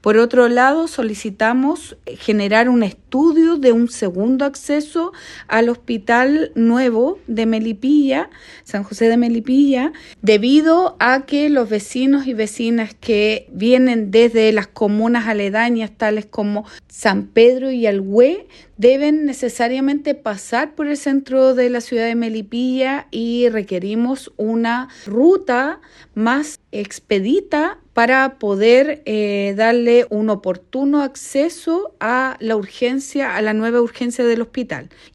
Por otro lado, solicitamos generar un estudio de un segundo acceso al hospital nuevo de Melipilla, San José de Melipilla, debido a que los vecinos y vecinas que vienen desde las comunas aledañas, tales como San Pedro y Alhué, deben necesariamente pasar por el centro de la ciudad de Melipilla y requerimos una ruta más expedita para poder darle un oportuno acceso a la urgencia, a la nueva urgencia del hospital.